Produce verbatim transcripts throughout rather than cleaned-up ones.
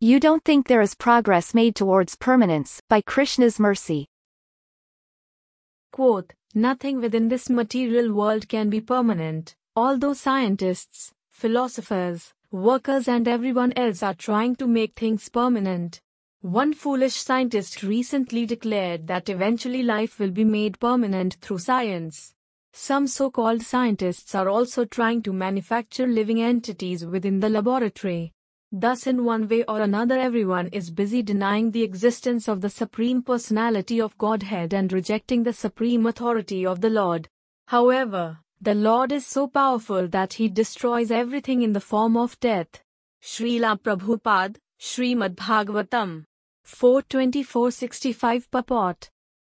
You don't think there is progress made towards permanence, by Krishna's mercy. Quote, nothing within this material world can be permanent, although scientists, philosophers, workers and everyone else are trying to make things permanent. One foolish scientist recently declared that eventually life will be made permanent through science. Some so-called scientists are also trying to manufacture living entities within the laboratory. Thus, in one way or another, everyone is busy denying the existence of the Supreme Personality of Godhead and rejecting the supreme authority of the Lord. However, the Lord is so powerful that He destroys everything in the form of death. Srila Prabhupada, Srimad Bhagavatam, four twenty-four sixty-five purport.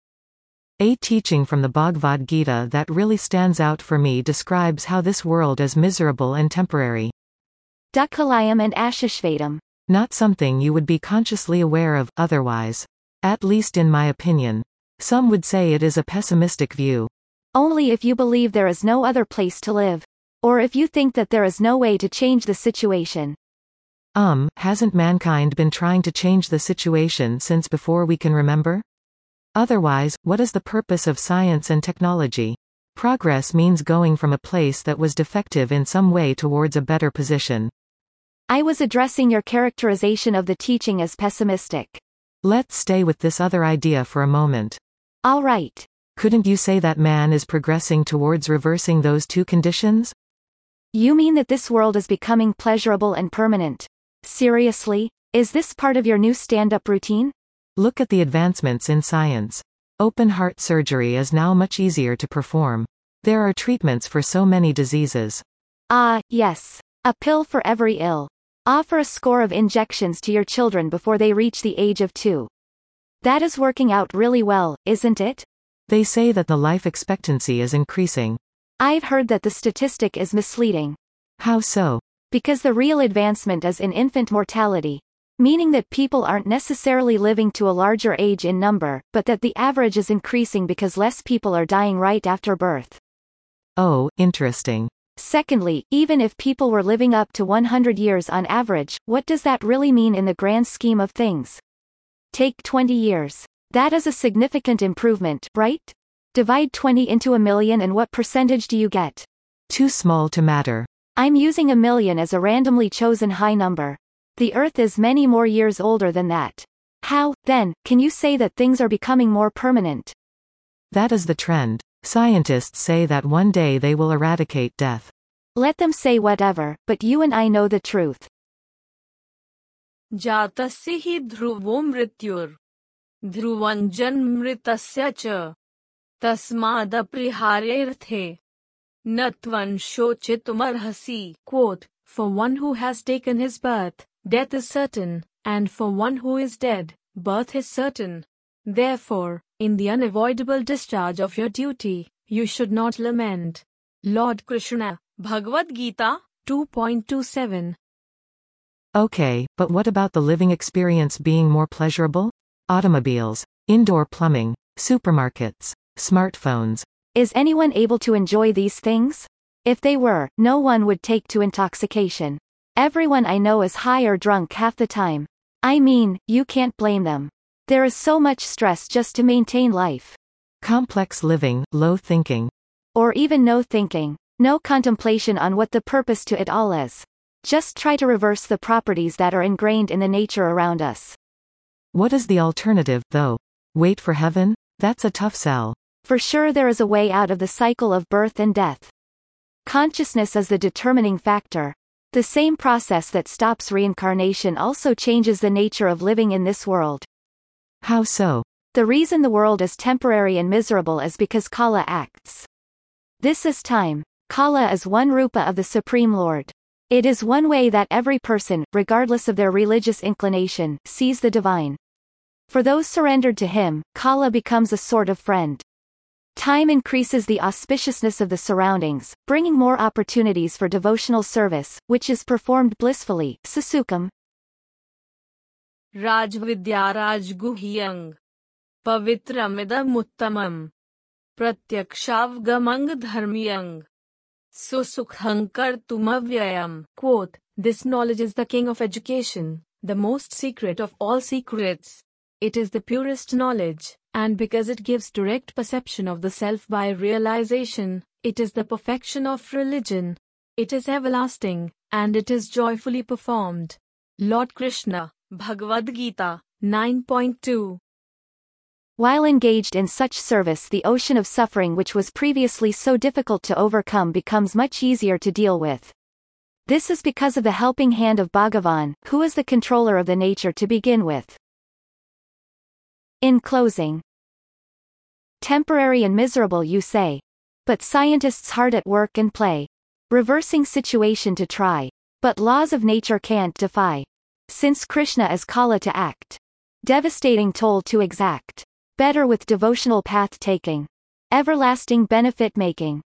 A teaching from the Bhagavad Gita that really stands out for me describes how this world is miserable and temporary. Dukhalayam and Ashishvedam. Not something you would be consciously aware of, otherwise. At least in my opinion. Some would say it is a pessimistic view. Only if you believe there is no other place to live. Or if you think that there is no way to change the situation. Um, hasn't mankind been trying to change the situation since before we can remember? Otherwise, what is the purpose of science and technology? Progress means going from a place that was defective in some way towards a better position. I was addressing your characterization of the teaching as pessimistic. Let's stay with this other idea for a moment. All right. Couldn't you say that man is progressing towards reversing those two conditions? You mean that this world is becoming pleasurable and permanent? Seriously? Is this part of your new stand-up routine? Look at the advancements in science. Open heart surgery is now much easier to perform. There are treatments for so many diseases. Ah, yes. A pill for every ill. Offer a score of injections to your children before they reach the age of two. That is working out really well, isn't it? They say that the life expectancy is increasing. I've heard that the statistic is misleading. How so? Because the real advancement is in infant mortality. Meaning that people aren't necessarily living to a larger age in number, but that the average is increasing because less people are dying right after birth. Oh, interesting. Secondly, even if people were living up to one hundred years on average, what does that really mean in the grand scheme of things? Take twenty years. That is a significant improvement, right? Divide twenty into a million and what percentage do you get? Too small to matter. I'm using a million as a randomly chosen high number. The Earth is many more years older than that. How, then, can you say that things are becoming more permanent? That is the trend. Scientists say that one day they will eradicate death. Let them say whatever, but you and I know the truth. Jatasya hi dhruvo mrityur. Dhruvan janmritasya cha. Tasmad apriharyarthe. Natvan shochitumarhasi. Quote, for one who has taken his birth, death is certain, and for one who is dead, birth is certain. Therefore, in the unavoidable discharge of your duty, you should not lament. Lord Krishna, Bhagavad Gita, two point two seven. Okay, but what about the living experience being more pleasurable? Automobiles, indoor plumbing, supermarkets, smartphones. Is anyone able to enjoy these things? If they were, no one would take to intoxication. Everyone I know is high or drunk half the time. I mean, you can't blame them. There is so much stress just to maintain life. Complex living, low thinking. Or even no thinking. No contemplation on what the purpose to it all is. Just try to reverse the properties that are ingrained in the nature around us. What is the alternative, though? Wait for heaven? That's a tough sell. For sure there is a way out of the cycle of birth and death. Consciousness is the determining factor. The same process that stops reincarnation also changes the nature of living in this world. How so? The reason the world is temporary and miserable is because Kala acts. This is time. Kala is one rupa of the Supreme Lord. It is one way that every person, regardless of their religious inclination, sees the divine. For those surrendered to him, Kala becomes a sort of friend. Time increases the auspiciousness of the surroundings, bringing more opportunities for devotional service, which is performed blissfully. Susukam. Rajvidya Rajguhyang. Pavitramidam uttamam. Pratyakshavgamang dharmiyang. Susukhankar tumavyayam. Quote, this knowledge is the king of education. the most secret of all secrets. It is the purest knowledge, and because it gives direct perception of the self by realization, it is the perfection of religion. It is everlasting, and it is joyfully performed. Lord Krishna, Bhagavad Gita, nine point two. While engaged in such service, the ocean of suffering which was previously so difficult to overcome becomes much easier to deal with. This is because of the helping hand of Bhagavan, who is the controller of the nature to begin with. In closing, temporary and miserable you say. But scientists hard at work and play. Reversing situation to try. But laws of nature can't defy. Since Krishna is Kala to act. Devastating toll to exact. Better with devotional path taking. Everlasting benefit making.